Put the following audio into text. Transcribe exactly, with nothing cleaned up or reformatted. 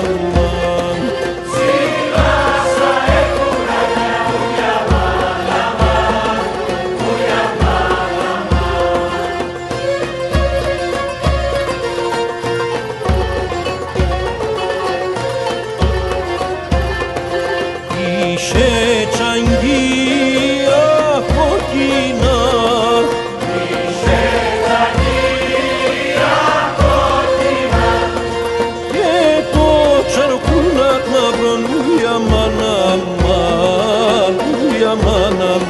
Είσαι τσαγγία κόκκινα, είσαι τσαγγία κόκκινα και το τσαρκούνακ να βρουν ουια μάνα, μα, ουια μάνα.